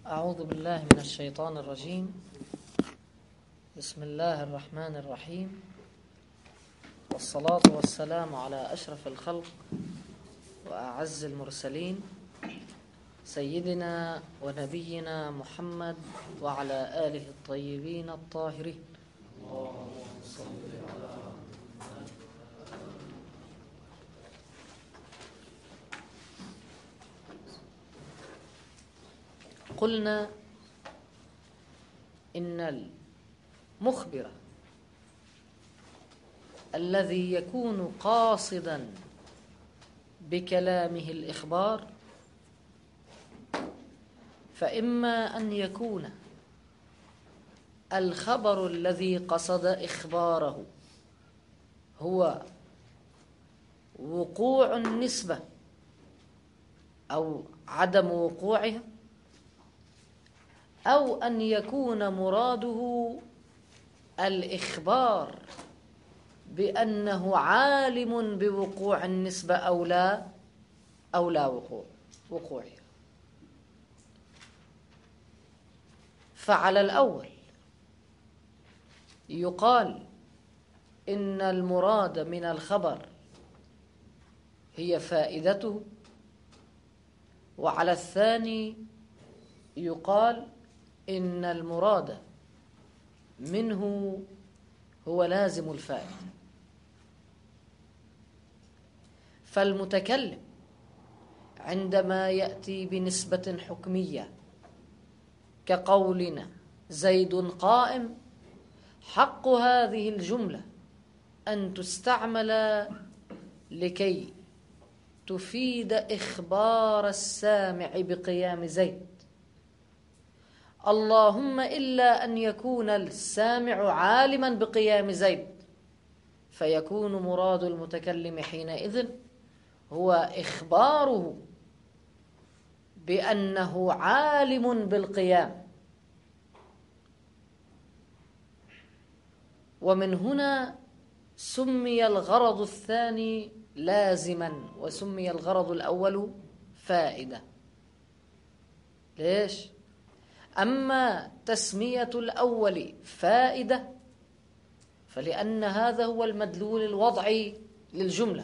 أعوذ بالله من الشيطان الرجيم. بسم الله الرحمن الرحيم، والصلاة والسلام على أشرف الخلق وأعز المرسلين سيدنا ونبينا محمد وعلى آله الطيبين الطاهرين. قلنا إن المخبر الذي يكون قاصدا بكلامه الإخبار فإما أن يكون الخبر الذي قصد إخباره هو وقوع النسبة أو عدم وقوعها، أو أن يكون مراده الإخبار بأنه عالم بوقوع النسبة أو لا وقوعها. فعلى الأول يقال إن المراد من الخبر هي فائدته، وعلى الثاني يقال إن المراد منه هو لازم الفائدة. فالمتكلم عندما يأتي بنسبة حكمية كقولنا زيد قائم، حق هذه الجملة أن تستعمل لكي تفيد إخبار السامع بقيام زيد، اللهم إلا أن يكون السامع عالما بقيام زيد، فيكون مراد المتكلم حينئذ هو إخباره بأنه عالم بالقيام. ومن هنا سمي الغرض الثاني لازما وسمي الغرض الأول فائدة. ليش؟ أما تسمية الأول فائدة فلأن هذا هو المدلول الوضعي للجملة.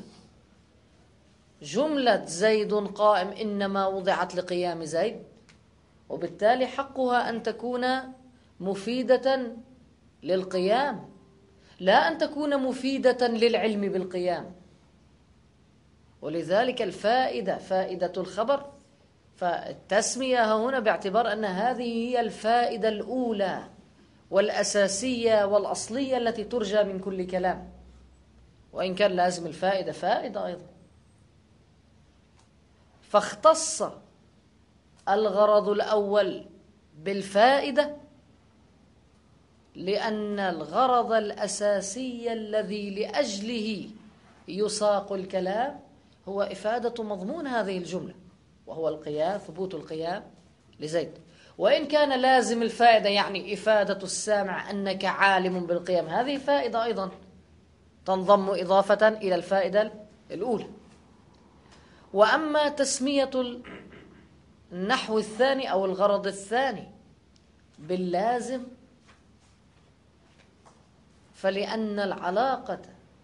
جملة زيد قائم إنما وضعت لقيام زيد، وبالتالي حقها أن تكون مفيدة للقيام، لا أن تكون مفيدة للعلم بالقيام. ولذلك الفائدة فائدة الخبر، فالتسمية هنا باعتبار أن هذه هي الفائدة الأولى والأساسية والأصلية التي ترجى من كل كلام، وإن كان لازم الفائدة فائدة أيضا. فاختص الغرض الأول بالفائدة لأن الغرض الأساسي الذي لأجله يساق الكلام هو إفادة مضمون هذه الجملة، وهو القيام، ثبوت القيام لزيد. وإن كان لازم الفائدة يعني إفادة السامع أنك عالم بالقيام، هذه فائدة أيضا تنضم إضافة إلى الفائدة الأولى. وأما تسمية النحو الثاني أو الغرض الثاني باللازم فلأن العلاقة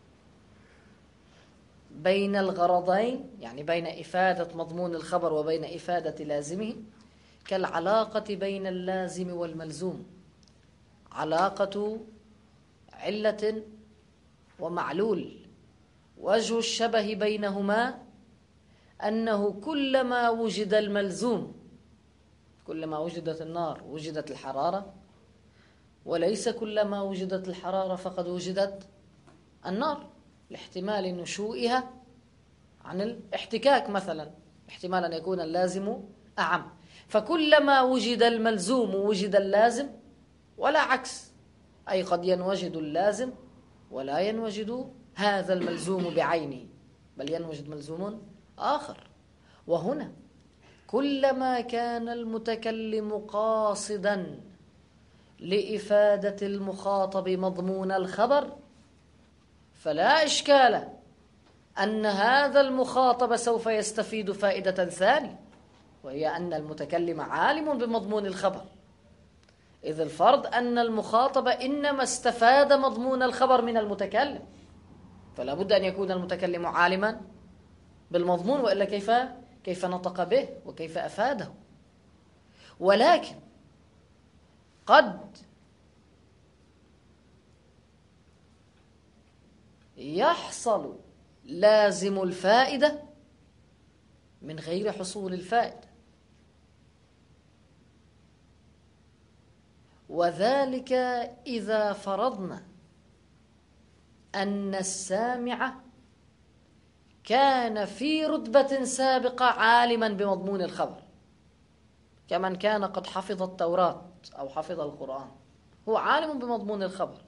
بين الغرضين، يعني بين إفادة مضمون الخبر وبين إفادة لازمه، كالعلاقة بين اللازم والملزوم، علاقة علة ومعلول. وجه الشبه بينهما أنه كلما وجد الملزوم، كلما وجدت النار وجدت الحرارة، وليس كلما وجدت الحرارة فقد وجدت النار، لاحتمال نشوئها عن الاحتكاك مثلا، احتمال أن يكون اللازم أعم. فكلما وجد الملزوم وجد اللازم، ولا عكس، أي قد ينوجد اللازم ولا ينوجد هذا الملزوم بعينه، بل ينوجد ملزوم آخر. وهنا كلما كان المتكلم قاصدا لإفادة المخاطب مضمون الخبر فلا إشكال أن هذا المخاطب سوف يستفيد فائدة ثانية، وهي أن المتكلم عالم بمضمون الخبر، إذ الفرض أن المخاطب إنما استفاد مضمون الخبر من المتكلم، فلا بد أن يكون المتكلم عالما بالمضمون، وإلا كيف نطق به وكيف أفاده. ولكن قد يحصل لازم الفائدة من غير حصول الفائدة، وذلك إذا فرضنا أن السامع كان في رتبة سابقة عالما بمضمون الخبر، كمن كان قد حفظ التوراة أو حفظ القرآن، هو عالم بمضمون الخبر،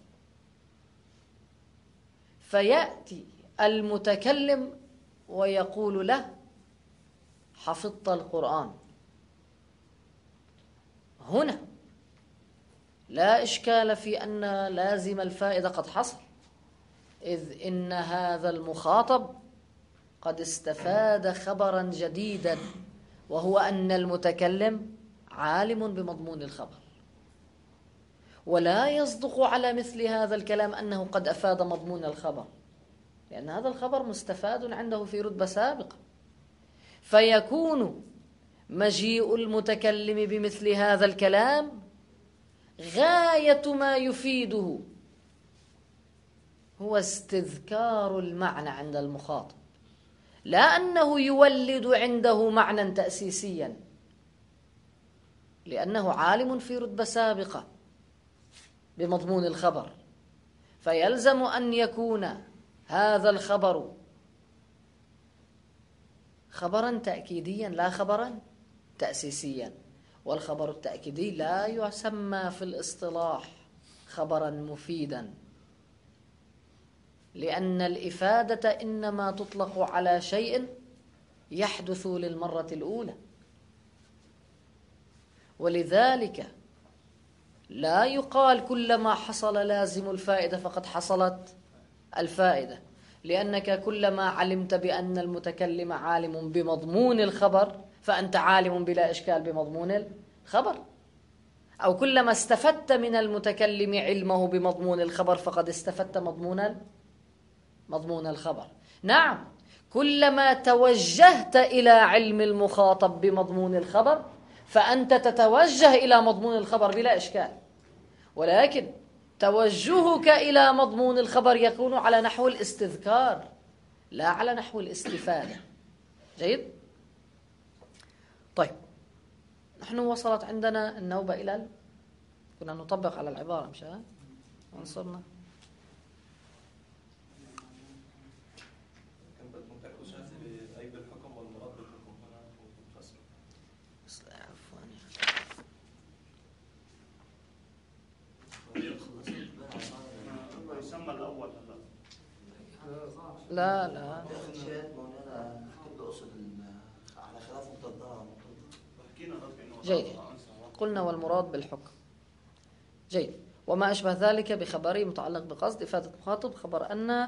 فيأتي المتكلم ويقول له: حفظت القرآن. هنا لا إشكال في أن لازم الفائدة قد حصل، إذ إن هذا المخاطب قد استفاد خبرا جديدا، وهو أن المتكلم عالم بمضمون الخبر. ولا يصدق على مثل هذا الكلام أنه قد أفاد مضمون الخبر، لأن هذا الخبر مستفاد عنده في رتبة سابقة، فيكون مجيء المتكلم بمثل هذا الكلام غاية ما يفيده هو استذكار المعنى عند المخاطب، لا أنه يولد عنده معنى تأسيسيا، لأنه عالم في رتبة سابقة بمضمون الخبر، فيلزم أن يكون هذا الخبر خبرا تأكيديا لا خبرا تأسيسيا. والخبر التأكيدي لا يسمى في الاصطلاح خبرا مفيدا، لأن الإفادة إنما تطلق على شيء يحدث للمرة الأولى، ولذلك لا يقال كلما حصل لازم الفائدة فقد حصلت الفائدة، لأنك كلما علمت بأن المتكلم عالم بمضمون الخبر فأنت عالم بلا إشكال بمضمون الخبر، أو كلما استفدت من المتكلم علمه بمضمون الخبر فقد استفدت مضمون الخبر. نعم، كلما توجهت إلى علم المخاطب بمضمون الخبر فأنت تتوجه إلى مضمون الخبر بلا إشكال، ولكن توجهك إلى مضمون الخبر يكون على نحو الاستذكار لا على نحو الاستفادة. جيد؟ طيب، نحن وصلت عندنا النوبة إلى كنا نطبق على العبارة مشان وانصرنا. لا جيد. قلنا والمراد بالحكم. جيد. وما أشبه ذلك بخبري متعلق بقصد إفادة مخاطب خبر أن.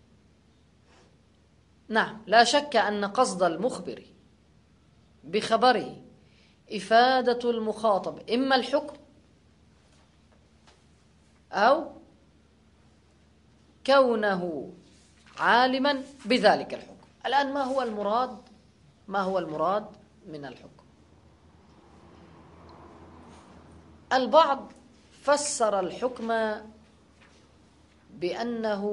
نعم، لا شك أن قصد المخبر بخبره إفادة المخاطب إما الحكم أو كونه عالما بذلك الحكم. الآن ما هو المراد من الحكم؟ البعض فسر الحكم بأنه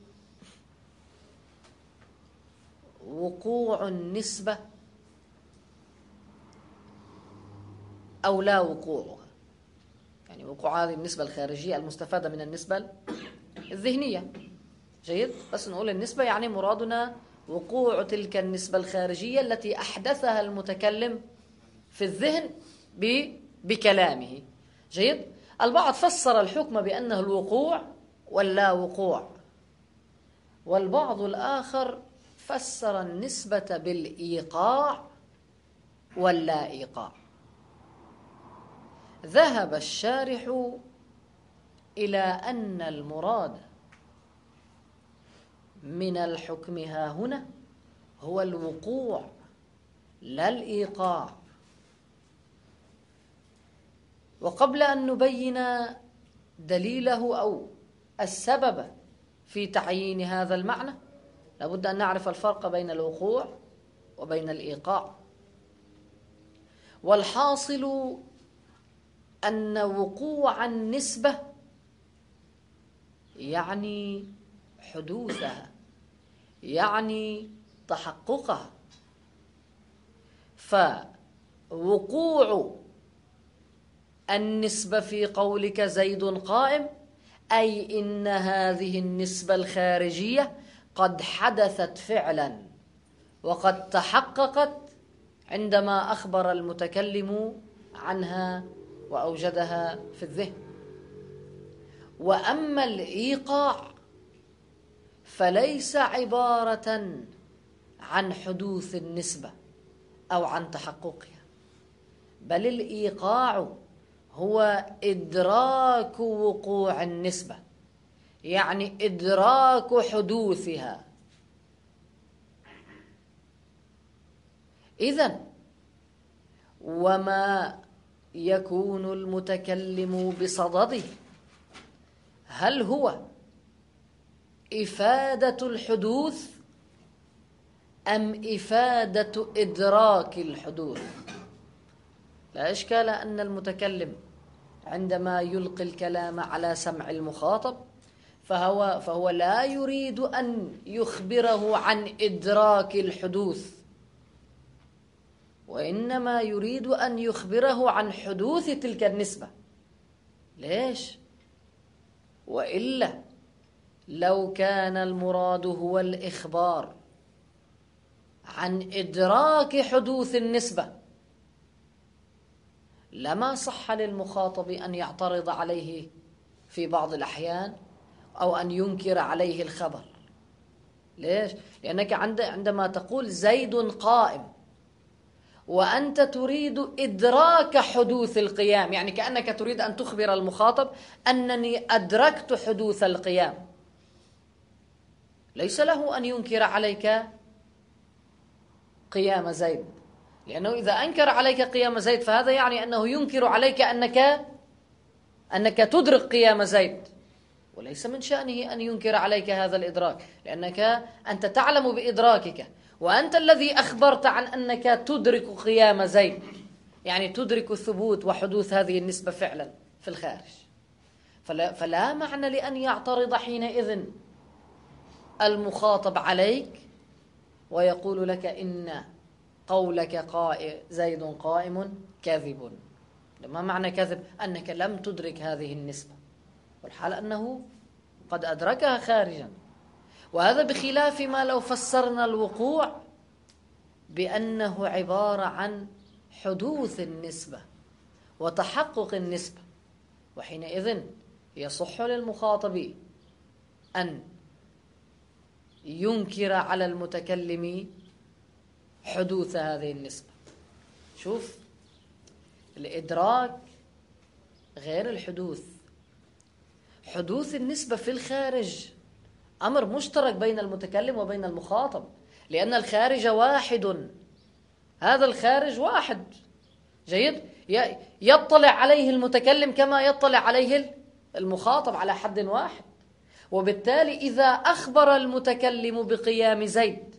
وقوع النسبة أو لا وقوعها، يعني وقوع هذه النسبة الخارجية المستفادة من النسبة الذهنية. جيد، بس نقول النسبة يعني مرادنا وقوع تلك النسبة الخارجية التي أحدثها المتكلم في الذهن بكلامه. جيد. البعض فسر الحكم بأنه الوقوع واللا وقوع، والبعض الآخر فسر النسبة بالإيقاع واللا إيقاع. ذهب الشارح إلى أن المراد من الحكم ها هنا هو الوقوع لا الإيقاع، وقبل أن نبين دليله أو السبب في تعيين هذا المعنى لابد أن نعرف الفرق بين الوقوع وبين الإيقاع. والحاصل أن وقوع النسبة يعني حدوثها، يعني تحققها. فوقوع النسبة في قولك زيد قائم أي إن هذه النسبة الخارجية قد حدثت فعلا وقد تحققت عندما أخبر المتكلم عنها وأوجدها في الذهن. وأما الإيقاع فليس عبارة عن حدوث النسبة أو عن تحققها، بل الإيقاع هو إدراك وقوع النسبة، يعني إدراك حدوثها. إذن وما يكون المتكلم بصدده هل هو إفادة الحدوث أم إفادة إدراك الحدوث؟ لا إشكال أن المتكلم عندما يلقي الكلام على سمع المخاطب فهو لا يريد أن يخبره عن إدراك الحدوث، وإنما يريد أن يخبره عن حدوث تلك النسبة. ليش؟ وإلا لو كان المراد هو الإخبار عن إدراك حدوث النسبة لما صح للمخاطب أن يعترض عليه في بعض الأحيان أو أن ينكر عليه الخبر. ليش؟ لأنك عندما تقول زيد قائم وأنت تريد إدراك حدوث القيام، يعني كأنك تريد أن تخبر المخاطب أنني أدركت حدوث القيام، ليس له أن ينكر عليك قيام زيد، لأنه إذا أنكر عليك قيام زيد فهذا يعني أنه ينكر عليك أنك تدرك قيام زيد، وليس من شأنه أن ينكر عليك هذا الإدراك، لأنك أنت تعلم بإدراكك، وأنت الذي أخبرت عن أنك تدرك قيام زيد، يعني تدرك ثبوت وحدوث هذه النسبة فعلا في الخارج. فلا معنى لأن يعترض حينئذ المخاطب عليك ويقول لك إن قولك زيد قائم كاذب. ما معنى كذب؟ أنك لم تدرك هذه النسبة، والحال أنه قد أدركها خارجا. وهذا بخلاف ما لو فسرنا الوقوع بأنه عبارة عن حدوث النسبة وتحقق النسبة، وحينئذ يصح للمخاطب أن ينكر على المتكلم حدوث هذه النسبة. شوف، الإدراك غير الحدوث. حدوث النسبة في الخارج أمر مشترك بين المتكلم وبين المخاطب، لأن الخارج واحد، هذا الخارج واحد. جيد؟ يطلع عليه المتكلم كما يطلع عليه المخاطب على حد واحد. وبالتالي إذا أخبر المتكلم بقيام زيد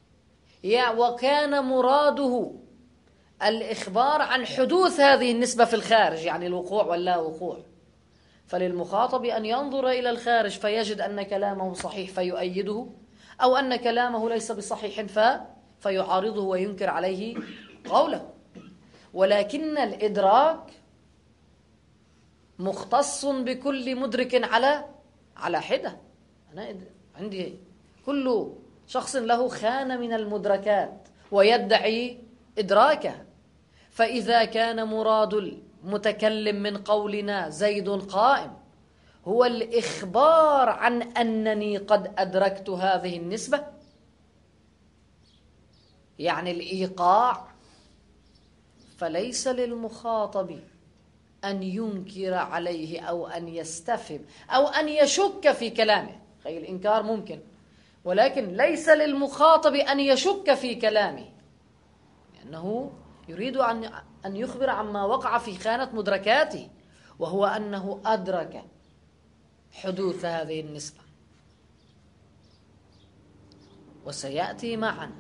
وكان مراده الإخبار عن حدوث هذه النسبة في الخارج، يعني الوقوع واللا وقوع، فللمخاطب أن ينظر إلى الخارج فيجد أن كلامه صحيح فيؤيده، أو أن كلامه ليس بصحيح فيعارضه وينكر عليه قوله. ولكن الإدراك مختص بكل مدرك على حدة. أنا عندي كل شخص له خانة من المدركات ويدعي إدراكها، فإذا كان مراد المتكلم من قولنا زيد قائم هو الإخبار عن أنني قد أدركت هذه النسبة، يعني الإيقاع، فليس للمخاطب أن ينكر عليه أو أن يستفهم أو أن يشك في كلامه. خير، الإنكار ممكن، ولكن ليس للمخاطب أن يشك في كلامه، لأنه يريد أن يخبر عما وقع في خانة مدركاته، وهو أنه أدرك حدوث هذه النسبة. وسيأتي معنا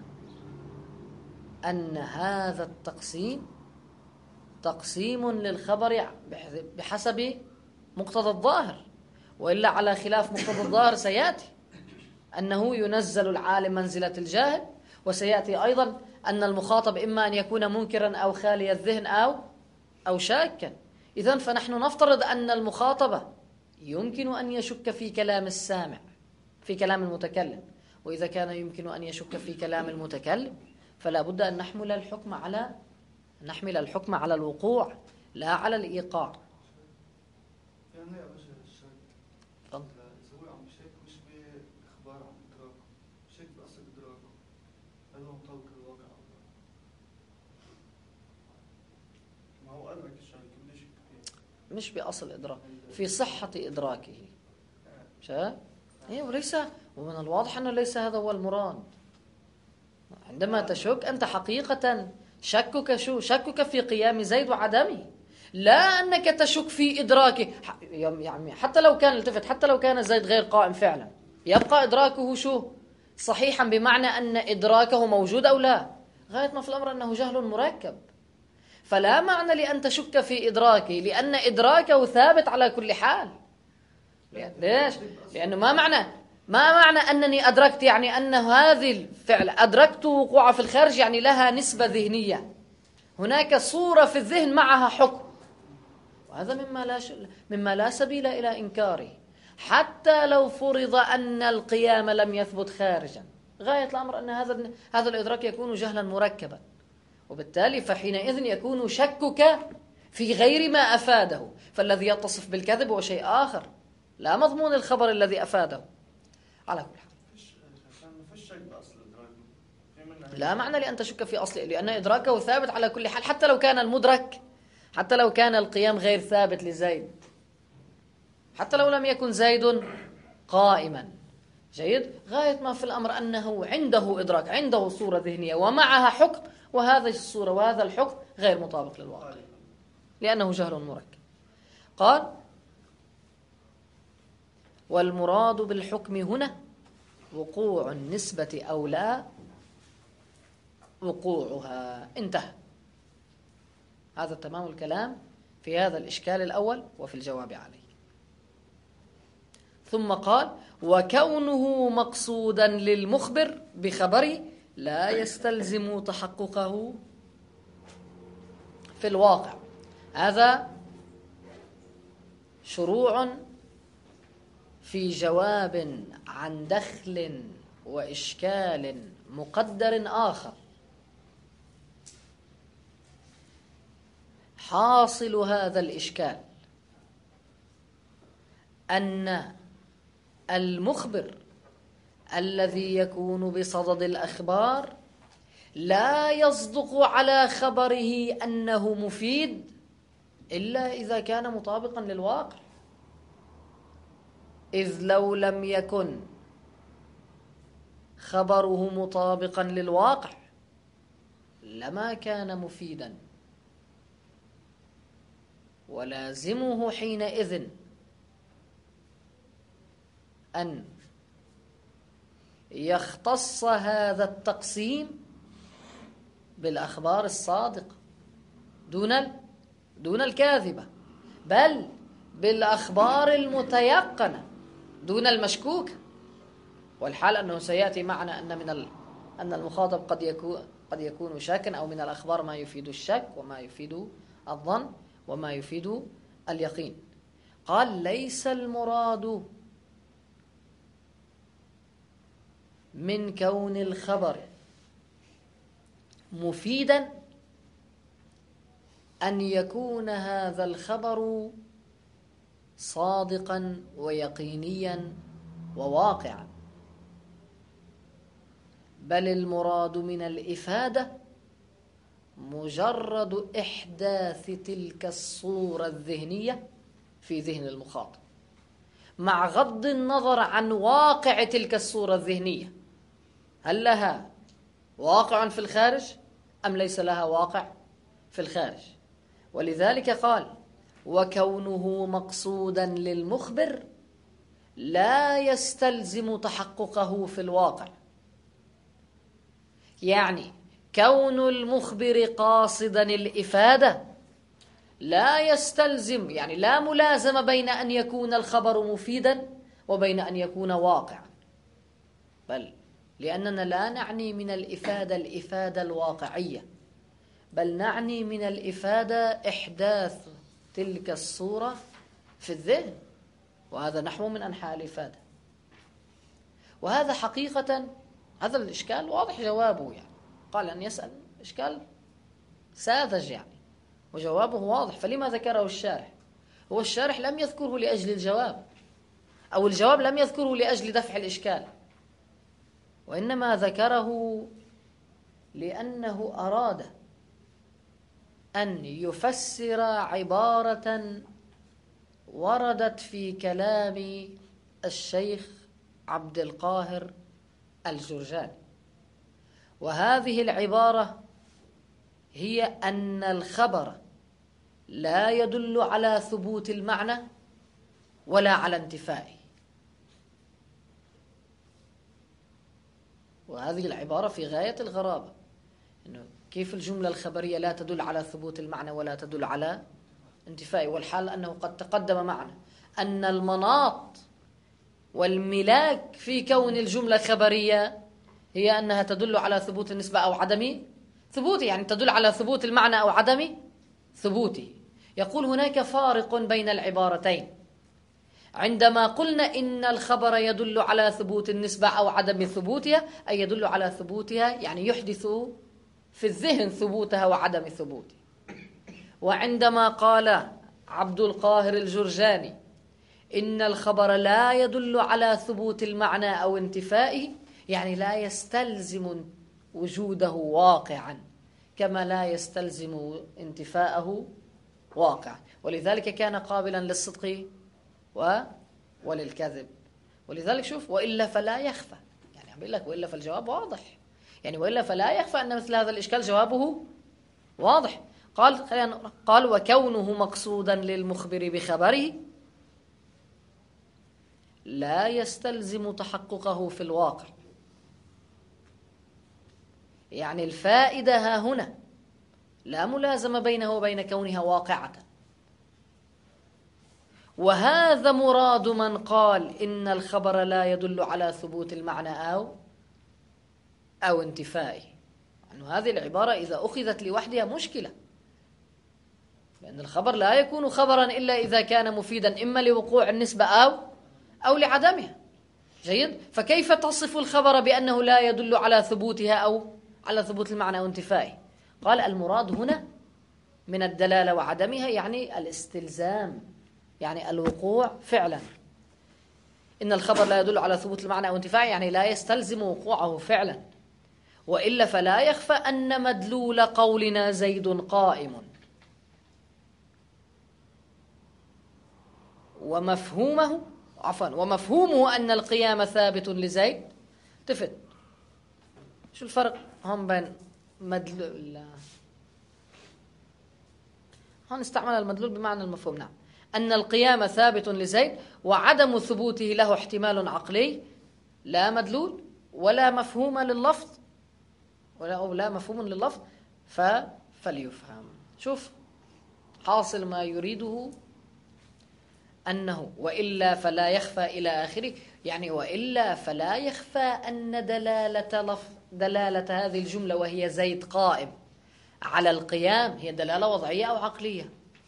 أن هذا التقسيم تقسيم للخبر بحسب مقتضى الظاهر، وإلا على خلاف مقتضى الظاهر سيأتي أنه ينزل العالم منزلة الجاهل، وسيأتي أيضا أن المخاطب إما أن يكون منكرا أو خالي الذهن أو شاكا. إذن فنحن نفترض أن المخاطبة يمكن أن يشك في كلام السامع، في كلام المتكلم، وإذا كان يمكن أن يشك في كلام المتكلم فلا بد أن نحمل الحكم على الوقوع لا على الإيقاع. يعني يا باشا الشك إذا هو عم يشك مش بإخبار عن إدراكه، شك بأصل إدراكه، هل هو مطابق للواقع أو لا؟ ما هو أدرك الشيء ليش يشك فيه؟ مش بأصل إدراكه، في صحة إدراكه. وليس، ومن الواضح أنه ليس هذا هو المراد. عندما تشك أنت حقيقة شكك في قيام زيد وعدمه، لا أنك تشك في إدراكه. يعني حتى لو كان زيد غير قائم فعلا، يبقى إدراكه صحيحا، بمعنى أن إدراكه موجود أو لا. غاية ما في الأمر أنه جهل مركب، فلا معنى لأن تشك في إدراكه، لأن إدراكه ثابت على كل حال. ليش؟ لأنه ما معنى أنني أدركت يعني أن هذه الفعل أدركت وقوع في الخارج يعني لها نسبة ذهنية، هناك صورة في الذهن معها حكم، وهذا مما لا سبيل إلى إنكاره، حتى لو فرض أن القيام لم يثبت خارجا. غاية الأمر أن هذا الإدراك يكون جهلا مركبا، وبالتالي فحينئذ يكون شكك في غير ما أفاده، فالذي يتصف بالكذب هو شيء آخر، لا مضمون الخبر الذي أفاده. على كل حال لا معنى لأن تشك في أصله، لأن إدراكه ثابت على كل حال، حتى لو كان القيام غير ثابت لزيد، حتى لو لم يكن زيد قائما. جيد. غاية ما في الأمر أنه عنده إدراك، عنده صورة ذهنية ومعها حكم، وهذه الصورة وهذا الحكم غير مطابق للواقع لأنه جهل مركب. قال: والمراد بالحكم هنا وقوع النسبة أو لا وقوعها. انتهى. هذا تمام الكلام في هذا الإشكال الأول وفي الجواب عليه. ثم قال: وكونه مقصودا للمخبر بخبره لا يستلزم تحققه في الواقع. هذا شروع في جواب عن دخل وإشكال مقدر آخر. حاصل هذا الإشكال أن المخبر الذي يكون بصدد الأخبار لا يصدق على خبره أنه مفيد إلا إذا كان مطابقا للواقع، إذ لو لم يكن خبره مطابقا للواقع لما كان مفيدا، ولازمه حينئذ أن يختص هذا التقسيم بالأخبار الصادقة دون الكاذبة، بل بالأخبار المتيقنة دون المشكوك. والحال أنه سيأتي معنا أن المخاطب قد يكون شاكا، أو من الأخبار ما يفيد الشك وما يفيد الظن وما يفيد اليقين. قال: ليس المراد من كون الخبر مفيدا أن يكون هذا الخبر صادقا ويقينيا وواقعا، بل المراد من الإفادة مجرد إحداث تلك الصورة الذهنية في ذهن المخاطب، مع غض النظر عن واقع تلك الصورة الذهنية. هل لها واقع في الخارج أم ليس لها واقع في الخارج. ولذلك قال: وكونه مقصودا للمخبر لا يستلزم تحققه في الواقع. يعني كون المخبر قاصدا الإفادة لا يستلزم، يعني لا ملازمة بين أن يكون الخبر مفيدا وبين أن يكون واقعا، بل لأننا لا نعني من الإفادة الواقعية، بل نعني من الإفادة إحداث تلك الصورة في الذهن، وهذا نحو من أنحاء الإفادة. وهذا حقيقة هذا الإشكال واضح جوابه، يعني قال أن يسأل إشكال ساذج يعني، وجوابه واضح. فلما ذكره الشارح؟ هو الشارح لم يذكره لأجل الجواب، أو الجواب لم يذكره لأجل دفع الإشكال، وإنما ذكره لأنه أراد أن يفسر عبارة وردت في كلام الشيخ عبد القاهر الجرجاني. وهذه العبارة هي أن الخبر لا يدل على ثبوت المعنى ولا على انتفائه. وهذه العبارة في غاية الغرابة، إنه كيف الجملة الخبرية لا تدل على ثبوت المعنى ولا تدل على انتفائه، والحال أنه قد تقدم معنا أن المناط والملاك في كون الجملة الخبرية هي أنها تدل على ثبوت النسبة أو عدم ثبوته، يعني تدل على ثبوت المعنى أو عدم ثبوته. يقول هناك فارق بين العبارتين. عندما قلنا إن الخبر يدل على ثبوت النسبة أو عدم ثبوتها، أي يدل على ثبوتها، يعني يحدث في الذهن ثبوتها وعدم ثبوتها. وعندما قال عبد القاهر الجرجاني إن الخبر لا يدل على ثبوت المعنى أو انتفائه، يعني لا يستلزم وجوده واقعا كما لا يستلزم انتفاءه واقعا. ولذلك كان قابلا للصدق وللكذب. ولذلك شوف: وإلا فلا يخفى، يعني عم بيقول لك وإلا فالجواب واضح، يعني وإلا فلا يخفى أن مثل هذا الإشكال جوابه واضح. قال وكونه مقصودا للمخبر بخبره لا يستلزم تحققه في الواقع. يعني الفائدة ها هنا لا ملازمة بينه وبين كونها واقعة. وهذا مراد من قال إن الخبر لا يدل على ثبوت المعنى أو انتفائه. يعني هذه العبارة إذا أخذت لوحدها مشكلة، لأن الخبر لا يكون خبرا إلا إذا كان مفيدا إما لوقوع النسبة أو لعدمها. جيد؟ فكيف تصف الخبر بأنه لا يدل على ثبوتها أو على ثبوت المعنى أو انتفائه؟ قال المراد هنا من الدلالة وعدمها يعني الاستلزام، يعني الوقوع فعلا. إن الخبر لا يدل على ثبوت المعنى أو انتفاعه، يعني لا يستلزم وقوعه فعلا. وإلا فلا يخفى أن مدلول قولنا زيد قائم ومفهومه أن القيام ثابت لزيد. تفت شو الفرق هم بين مدلول؟ هون استعمل المدلول بمعنى المفهوم. نعم، أن القيام ثابت لزيد وعدم ثبوته له احتمال عقلي لا مدلول ولا مفهوم لللفظ ولا مفهوم لللفظ فليفهم. شوف حاصل ما يريده أنه وإلا فلا يخفى إلى آخره، يعني وإلا فلا يخفى أن دلالة هذه الجملة وهي زيد قائم على القيام هي دلالة وضعية أو عقلية؟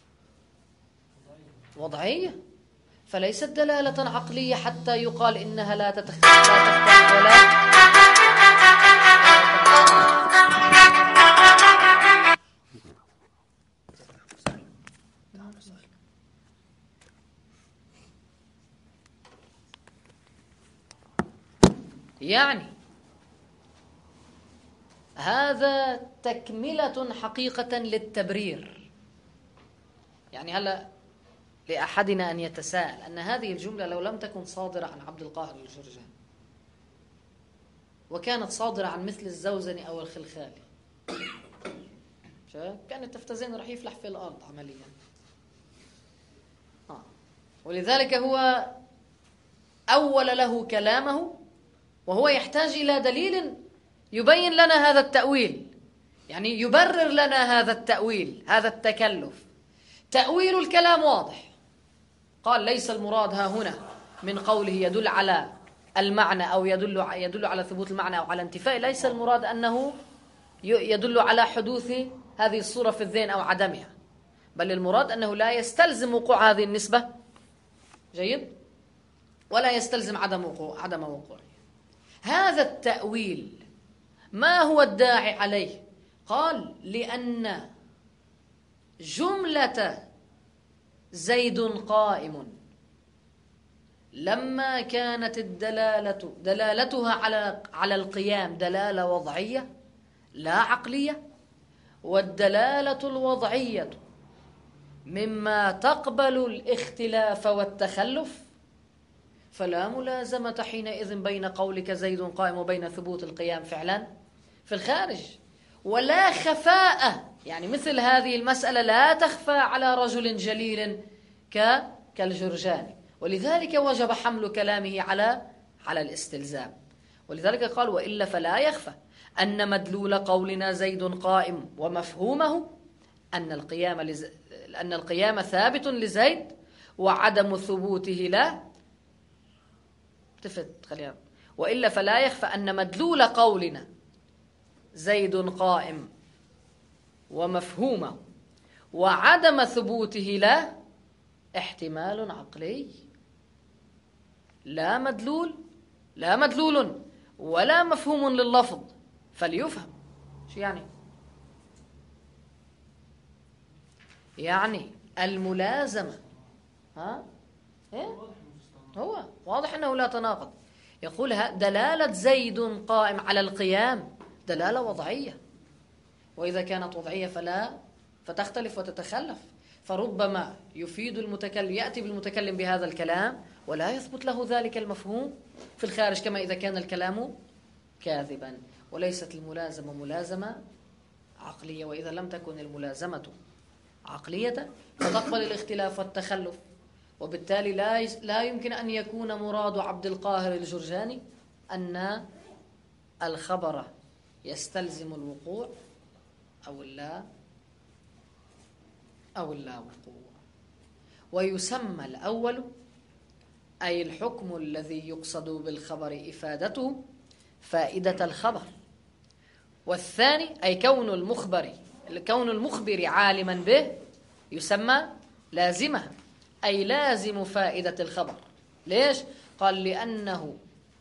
وضعية، فليست دلالة عقلية حتى يقال إنها لا تختلف ولا يعني هذا تكملة حقيقة للتبرير. يعني هلا لأحدنا أن يتساءل أن هذه الجملة لو لم تكن صادرة عن عبد القاهر الجرجاني وكانت صادرة عن مثل الزوزني أو الخلخالي، كانت تفتزين رح يفلح في الأرض عمليا. ولذلك هو أول له كلامه، وهو يحتاج إلى دليل يبين لنا هذا التأويل، يعني يبرر لنا هذا التأويل، هذا التكلف. تأويل الكلام واضح، قال ليس المراد ها هنا من قوله يدل على المعنى أو يدل على ثبوت المعنى أو على انتفاء، ليس المراد أنه يدل على حدوث هذه الصورة في الذهن أو عدمها، بل المراد أنه لا يستلزم وقوع هذه النسبة، جيد، ولا يستلزم عدم وقوعه. هذا التأويل ما هو الداعي عليه؟ قال لأن جملة زيد قائم لما كانت دلالتها على القيام دلالة وضعية لا عقلية، والدلالة الوضعية مما تقبل الاختلاف والتخلف، فلا ملازمة حينئذ بين قولك زيد قائم وبين ثبوت القيام فعلا في الخارج، ولا خفاء، يعني مثل هذه المسألة لا تخفى على رجل جليل كالجرجاني، ولذلك وجب حمل كلامه على الاستلزام. ولذلك قال وإلا فلا يخفى أن مدلول قولنا زيد قائم ومفهومه أن القيام ثابت لزيد وعدم ثبوته لا خلينا. وإلا فلا يخفى أن مدلول قولنا زيد قائم ومفهومه وعدم ثبوته لا احتمال عقلي، لا مدلول ولا مفهوم لللفظ فليفهم. شو يعني الملازمة هو واضح أنه لا تناقض. يقول دلالة زيد قائم على القيام دلالة وضعية، وإذا كانت وضعية فتختلف وتتخلف، فربما يفيد المتكلم، يأتي بالمتكلم بهذا الكلام ولا يثبت له ذلك المفهوم في الخارج، كما إذا كان الكلام كاذبا. وليست الملازمة ملازمة عقلية، وإذا لم تكن الملازمة عقلية فتقبل الاختلاف والتخلف، وبالتالي لا يمكن أن يكون مراد عبد القاهر الجرجاني أن الخبر يستلزم الوقوع أو اللا وقوع. ويسمى الأول أي الحكم الذي يقصد بالخبر إفادته فائدة الخبر، والثاني أي كون المخبر عالما به يسمى لازمة، أي لازم فائدة الخبر. ليش؟ قال لأنه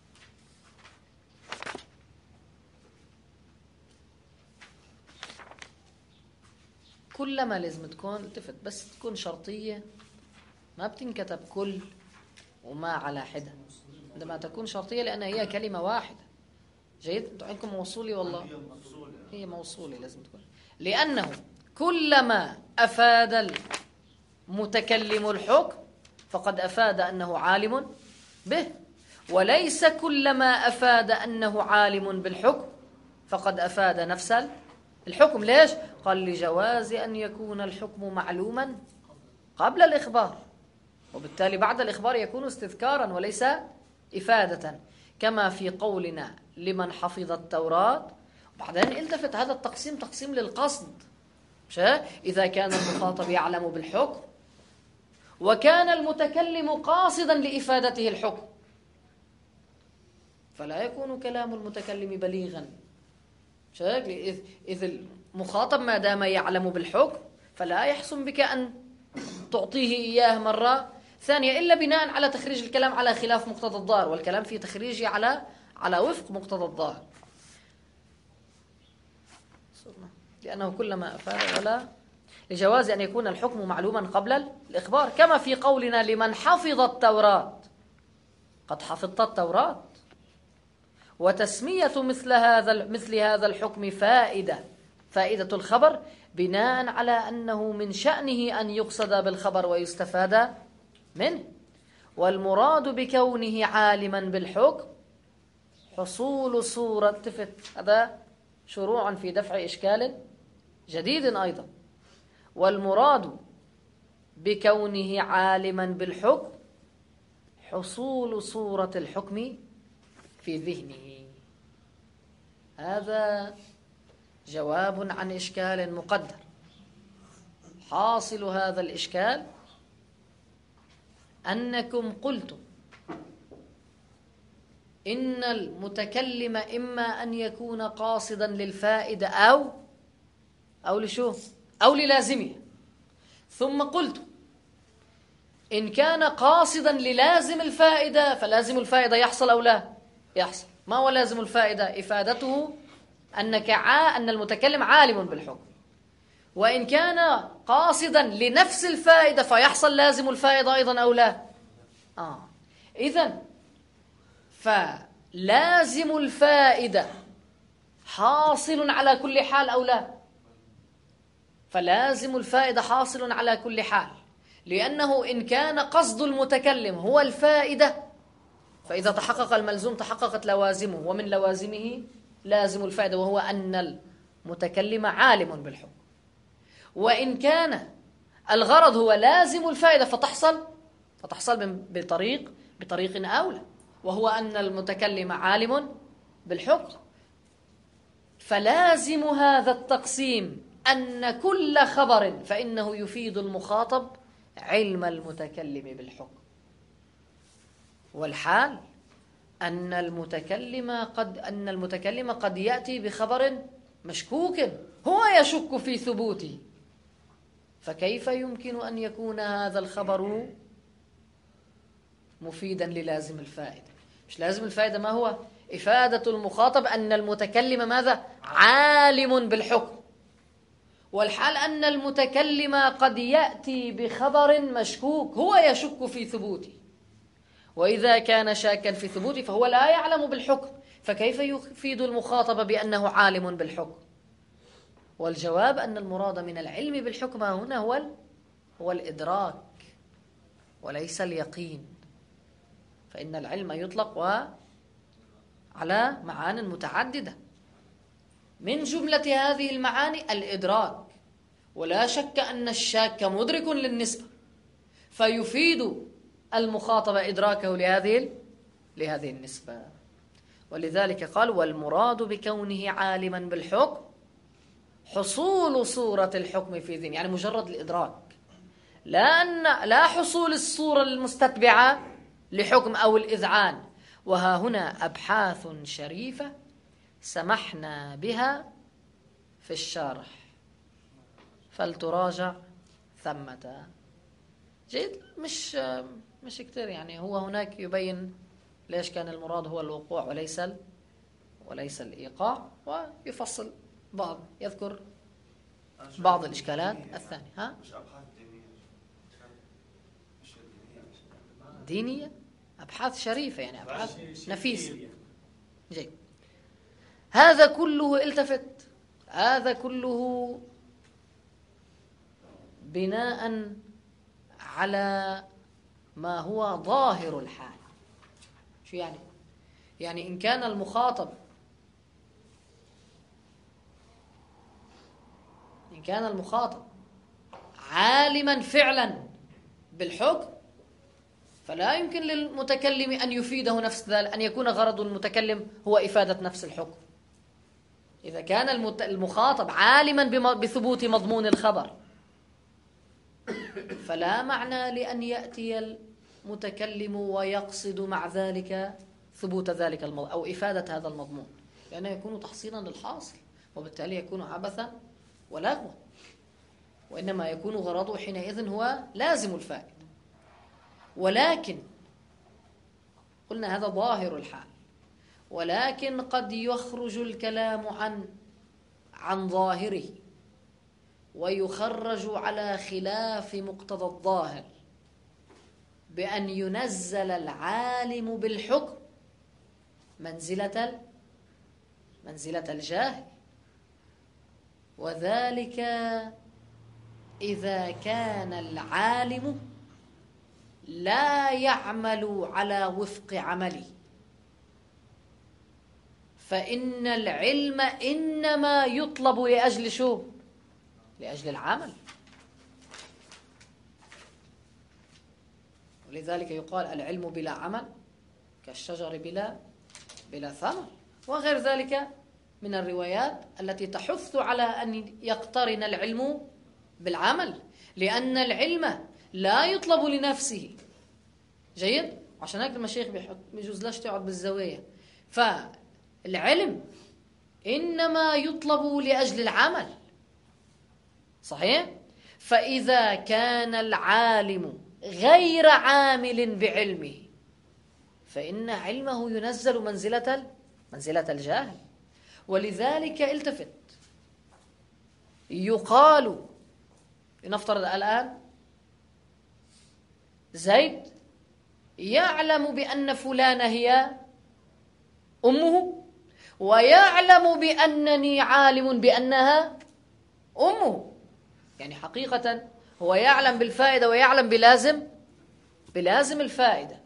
كلما لازم تكون بس تكون شرطية، ما بتنكتب كل وما على حدة، عندما تكون شرطية لأن هي كلمة واحدة. جيد؟ انتم عندكم موصولي والله هي موصولي لازم تكون، لأنه كلما أفاد المتكلم الحكم فقد أفاد أنه عالم به، وليس كلما أفاد أنه عالم بالحكم فقد أفاد نفس الحكم. ليش؟ قال لجواز أن يكون الحكم معلوما قبل الإخبار، وبالتالي بعد الإخبار يكون استذكارا وليس إفادة، كما في قولنا لمن حفظ التوراة. وبعدين التفت هذا التقسيم تقسيم للقصد، إذا كان المخاطب يعلم بالحكم وكان المتكلم قاصدا لإفادته الحكم فلا يكون كلام المتكلم بليغا، إذ المخاطب ما دام يعلم بالحكم فلا يحسن بك أن تعطيه إياه مرة ثانية إلا بناء على تخريج الكلام على خلاف مقتضى الظاهر، والكلام في تخريجه على وفق مقتضى الظاهر، لأنه كلما أفاد ولا لجواز أن يكون الحكم معلوما قبل الإخبار، كما في قولنا لمن حفظ التوراة. قد حفظت التوراة، وتسمية مثل هذا الحكم فائدة الخبر بناء على أنه من شأنه أن يقصد بالخبر ويستفاد منه، والمراد بكونه عالما بالحكم حصول صورة هذا شروع في دفع إشكال جديد أيضا. والمراد بكونه عالما بالحكم حصول صورة الحكم في ذهنه. هذا جواب عن إشكال مقدر. حاصل هذا الإشكال أنكم قلتم إن المتكلم إما أن يكون قاصدا للفائدة أو لشو؟ أو للازمه. ثم قلت إن كان قاصدا للازم الفائدة فلازم الفائدة يحصل أو لا يحصل. ما هو لازم الفائدة؟ إفادته أن المتكلم عالم بالحكم. وإن كان قاصدا لنفس الفائدة فيحصل لازم الفائدة أيضا أو لا. إذن فلازم الفائدة حاصل على كل حال أو لا؟ فلازم الفائدة حاصل على كل حال، لأنه إن كان قصد المتكلم هو الفائدة فإذا تحقق الملزوم تحققت لوازمه، ومن لوازمه لازم الفائدة وهو أن المتكلم عالم بالحكم. وإن كان الغرض هو لازم الفائدة فتحصل بطريق أولى، وهو أن المتكلم عالم بالحكم. فلازم هذا التقسيم أن كل خبر فإنه يفيد المخاطب علم المتكلم بالحكم. والحال أن المتكلم قد يأتي بخبر مشكوك هو يشك في ثبوته، فكيف يمكن أن يكون هذا الخبر مفيدا للازم الفائدة؟ مش لازم الفائدة ما هو؟ إفادة المخاطب أن المتكلم ماذا؟ عالم بالحكم. والحال أن المتكلم قد يأتي بخبر مشكوك هو يشك في ثبوته، وإذا كان شاكا في ثبوته فهو لا يعلم بالحكم، فكيف يفيد المخاطب بأنه عالم بالحكم؟ والجواب أن المراد من العلم بالحكم هنا هو الإدراك وليس اليقين، فإن العلم يطلق على معان متعددة، من جملة هذه المعاني الإدراك. ولا شك أن الشاك مدرك للنسبة، فيفيد المخاطب إدراكه لهذه النسبة. ولذلك قال والمراد بكونه عالما بالحكم حصول صورة الحكم في ذهنه، يعني مجرد الإدراك، لا حصول الصورة المستتبعة لحكم أو الإذعان. وها هنا أبحاث شريفة سمحنا بها في الشرح فلتراجع ثمة. جيد، مش كتير يعني. هو هناك يبين ليش كان المراد هو الوقوع وليس الإيقاع، ويفصل يذكر بعض الإشكالات الثانية. دينية، أبحاث شريفة يعني أبحاث نفيسة. جيد، هذا كله التفت، هذا كله بناء على ما هو ظاهر الحال. شو يعني إن كان المخاطب عالما فعلا بالحكم فلا يمكن للمتكلم أن يفيده نفس ذلك، أن يكون غرض المتكلم هو إفادة نفس الحكم. إذا كان المخاطب عالما بثبوت مضمون الخبر فلا معنى لأن يأتي المتكلم ويقصد مع ذلك ثبوت ذلك أو إفادة هذا المضمون، لأنه يكون تحصيلا للحاصل، وبالتالي يكون عبثا ولغوا، وإنما يكون غرضه حينئذ هو لازم الفائدة. ولكن قلنا هذا ظاهر الحال، ولكن قد يخرج الكلام عن ظاهره ويخرج على خلاف مقتضى الظاهر بأن ينزل العالم بالحكم منزلة الجاهل، وذلك إذا كان العالم لا يعمل على وفق عمله، فإن العلم إنما يطلب لأجل شو؟ لأجل العمل. ولذلك يقال العلم بلا عمل كالشجر بلا ثمر، وغير ذلك من الروايات التي تحث على أن يقترن العلم بالعمل، لأن العلم لا يطلب لنفسه. جيد؟ عشان هيك المشايخ بيجوز لش تقعد بالزوايا. فالعلم إنما يطلب لأجل العمل. صحيح؟ فإذا كان العالم غير عامل بعلمه فإن علمه ينزل منزلة الجاهل. ولذلك التفت، يقال، لنفترض الآن زيد يعلم بأن فلانة هي أمه، ويعلم بأنني عالم بأنها أمه. يعني حقيقة هو يعلم بالفائدة ويعلم بلازم الفائدة،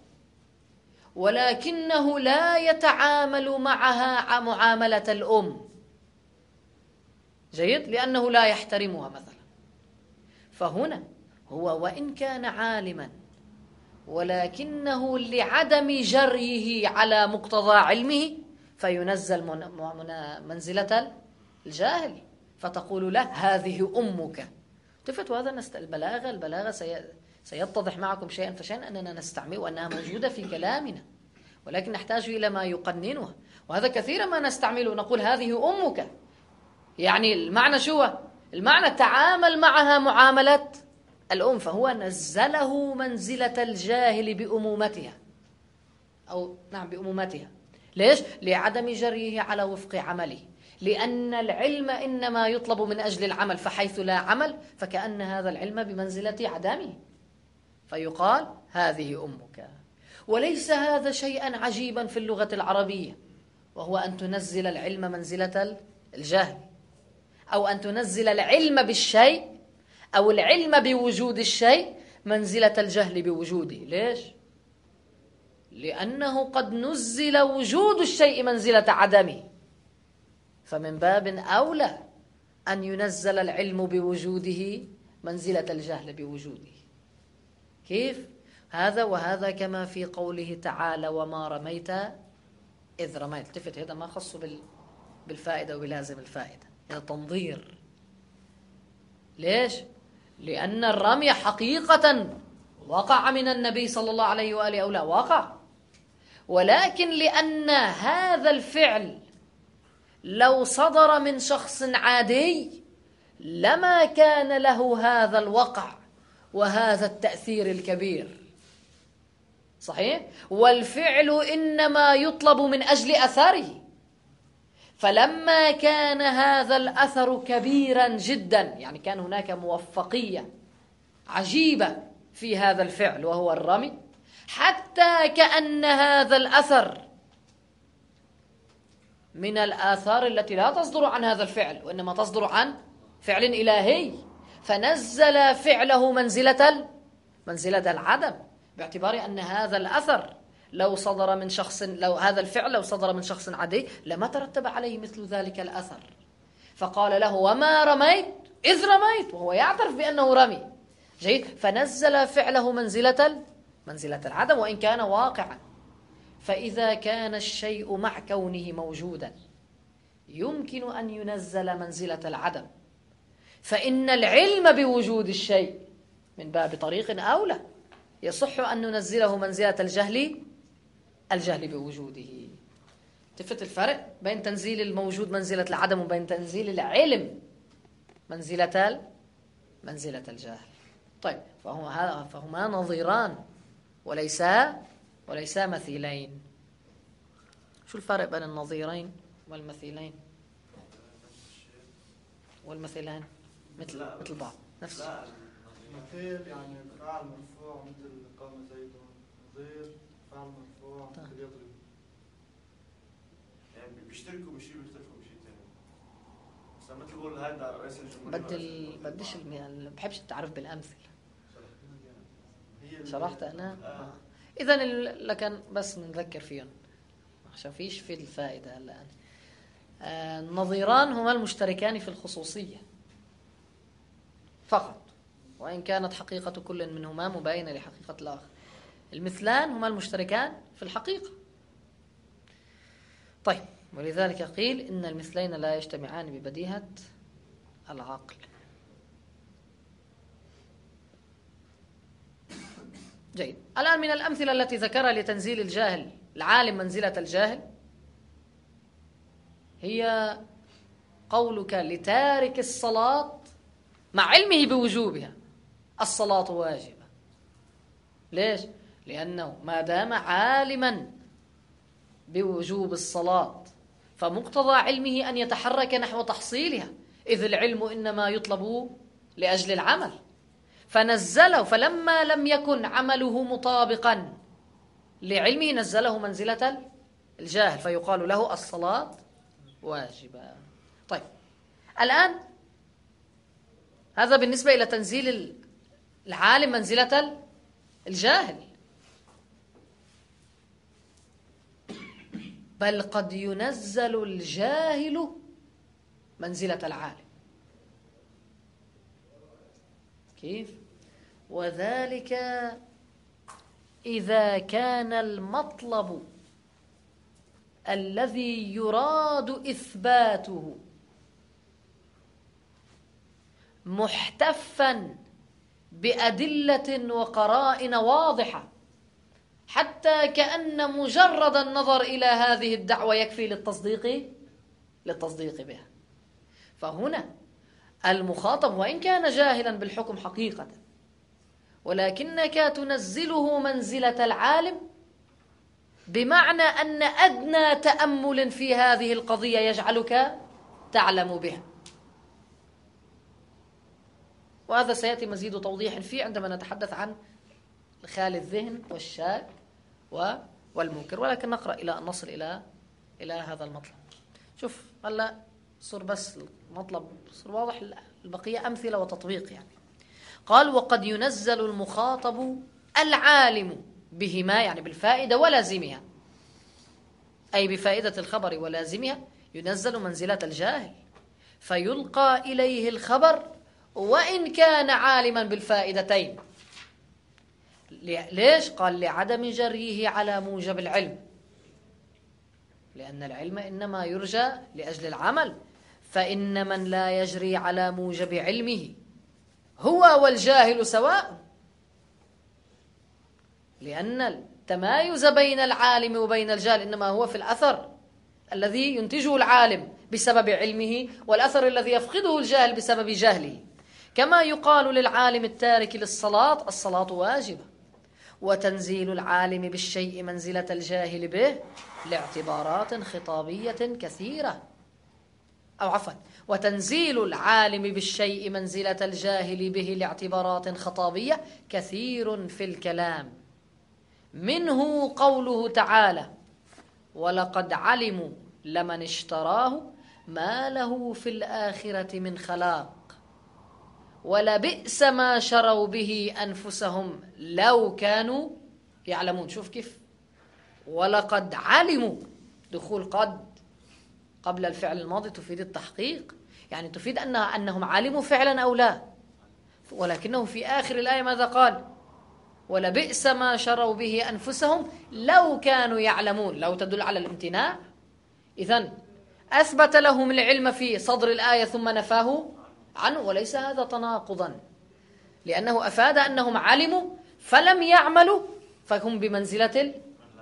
ولكنه لا يتعامل معها معاملة الأم. جيد؟ لأنه لا يحترمها مثلا. فهنا هو وإن كان عالما ولكنه لعدم جريه على مقتضى علمه فينزل منزلة الجاهل، فتقول له هذه أمك. تفت وهذا البلاغة سيتضح معكم شيئا فشيئا أننا نستعمل وأنها موجودة في كلامنا، ولكن نحتاج إلى ما يقننها. وهذا كثيرا ما نستعمله، نقول هذه أمك، يعني المعنى شو؟ المعنى تعامل معها معاملة الأم، فهو نزله منزلة الجاهل بأمومتها، أو نعم بأمومتها. ليش؟ لعدم جريه على وفق عمله، لأن العلم إنما يطلب من أجل العمل، فحيث لا عمل فكأن هذا العلم بمنزلة عدمه، فيقال هذه أمك. وليس هذا شيئا عجيبا في اللغة العربية، وهو أن تنزل العلم منزلة الجهل، أو أن تنزل العلم بالشيء أو العلم بوجود الشيء منزلة الجهل بوجوده. ليش؟ لأنه قد نزل وجود الشيء منزلة عدمه، فمن باب أولى أن ينزل العلم بوجوده منزلة الجهل بوجوده. كيف؟ هذا وهذا كما في قوله تعالى وما رميت إذ رميت. التفت، هذا ما خصه بالفائدة وبلازم الفائدة، هذا تنظير. ليش؟ لأن الرمي حقيقة وقع من النبي صلى الله عليه وآله أو لا وقع، ولكن لأن هذا الفعل لو صدر من شخص عادي لما كان له هذا الوقع وهذا التأثير الكبير. صحيح؟ والفعل إنما يطلب من أجل أثره، فلما كان هذا الأثر كبيرا جدا، يعني كان هناك موفقية عجيبة في هذا الفعل وهو الرمي، حتى كأن هذا الأثر من الآثار التي لا تصدر عن هذا الفعل وإنما تصدر عن فعل إلهي، فنزل فعله منزلة العدم، باعتبار أن هذا الأثر لو صدر من شخص، لو هذا الفعل لو صدر من شخص عادي لما ترتب عليه مثل ذلك الأثر. فقال له وما رميت إذ رميت، وهو يعترف بأنه رمي. جيد؟ فنزل فعله منزلة العدم وإن كان واقعا. فإذا كان الشيء مع كونه موجودا يمكن أن ينزل منزلة العدم، فإن العلم بوجود الشيء من باب طريق أولى يصح أن ننزله منزلة الجهل بوجوده. تفت الفرق بين تنزيل الموجود منزلة العدم وبين تنزيل العلم منزلة الجهل. طيب، فهما نظيران وليس مثيلين. شو الفرق بين النظيرين والمثيلين والمثيلين؟ مثل بعض، نفس مثيل يعني فعل مرفوع مثل قام زيد، نظير فعل مرفوع مثل يضرب. يعني بيشتركوا بشيء ويختلفوا بشيء ثاني. بس لما تقول هذا رئيس الجمهورية بديش بحبش التعرف بالأمثلة. شرحت أنا؟ إذا لكن بس نذكر فيهم عشان فيش في الفائدة الآن. النظيران هما المشتركان في الخصوصية. فقط، وإن كانت حقيقة كل منهما مباينة لحقيقة الآخر. المثلان هما المشتركان في الحقيقة. طيب، ولذلك قيل إن المثلين لا يجتمعان ببديهة العقل. جيد. الآن من الأمثلة التي ذكرها لتنزيل الجاهل العالم منزلة الجاهل هي قولك لتارك الصلاة مع علمه بوجوبها: الصلاة واجبة. ليش؟ لأنه ما دام عالما بوجوب الصلاة فمقتضى علمه أن يتحرك نحو تحصيلها، إذ العلم إنما يطلب لأجل العمل، فنزله. فلما لم يكن عمله مطابقا لعلمه نزله منزلة الجاهل، فيقال له الصلاة واجبة. طيب، الآن هذا بالنسبة إلى تنزيل العالم منزلة الجاهل. بل قد ينزل الجاهل منزلة العالم. كيف؟ وذلك إذا كان المطلب الذي يراد إثباته محتفا بأدلة وقرائن واضحة، حتى كأن مجرد النظر إلى هذه الدعوة يكفي للتصديق بها. فهنا المخاطب وإن كان جاهلا بالحكم حقيقة، ولكنك تنزله منزلة العالم، بمعنى أن أدنى تأمل في هذه القضية يجعلك تعلم بها. وهذا سيأتي مزيد توضيح فيه عندما نتحدث عن خال الذهن والشاك والمنكر، ولكن نقرأ إلى أن نصل إلى هذا المطلب. شوف هلا صار بس المطلب صار واضح، البقية أمثلة وتطبيق. يعني قال: وقد ينزل المخاطب العالم بهما، يعني بالفائدة ولازمها، أي بفائدة الخبر ولازمها، ينزل منزلة الجاهل، فيلقى إليه الخبر وإن كان عالما بالفائدتين. ليش؟ قال: لعدم جريه على موجب العلم، لأن العلم إنما يرجى لأجل العمل، فإن من لا يجري على موجب علمه هو والجاهل سواء، لأن التمايز بين العالم وبين الجاهل إنما هو في الأثر الذي ينتجه العالم بسبب علمه، والأثر الذي يفقده الجاهل بسبب جهله. كما يقال للعالم التارك للصلاة: الصلاة واجبة. وتنزيل العالم بالشيء منزلة الجاهل به لاعتبارات خطابية كثيرة، أو عفوا، وتنزيل العالم بالشيء منزلة الجاهل به لاعتبارات خطابية كثير في الكلام، منه قوله تعالى: ولقد علموا لمن اشتراه ما له في الآخرة من خلاق ولبئس ما شروا به أنفسهم لو كانوا يعلمون. شوف كيف، ولقد علموا، دخول قد قبل الفعل الماضي تفيد التحقيق، يعني تفيد أنهم علموا فعلا أو لا، ولكنه في آخر الآية ماذا قال؟ ولبئس ما شروا به أنفسهم لو كانوا يعلمون. لو تدل على الامتناع، إذن أثبت لهم العلم في صدر الآية ثم نفاه عنه، وليس هذا تناقضا، لأنه أفاد أنهم علموا فلم يعملوا، فهم بمنزلة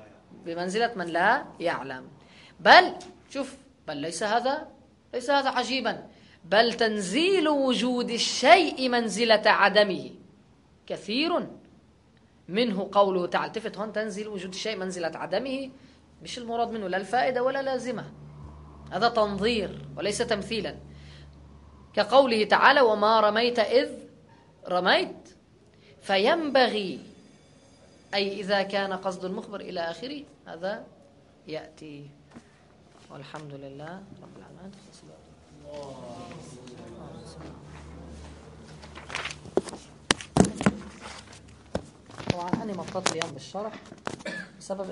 من لا يعلم. بل شوف، بل ليس هذا عجيبا، بل تنزيل وجود الشيء منزلة عدمه كثير، منه قوله تعالى. التفت هون، تنزيل وجود الشيء منزلة عدمه مش المراد منه لا الفائدة ولا لازمة، هذا تنظير وليس تمثيلا، كقوله تعالى: وما رميت إذ رميت. فينبغي، أي إذا كان قصد المخبر إلى آخره، هذا يأتي. والحمد لله رب العالمين. طبعا أنا مطلت اليوم بالشرح بسبب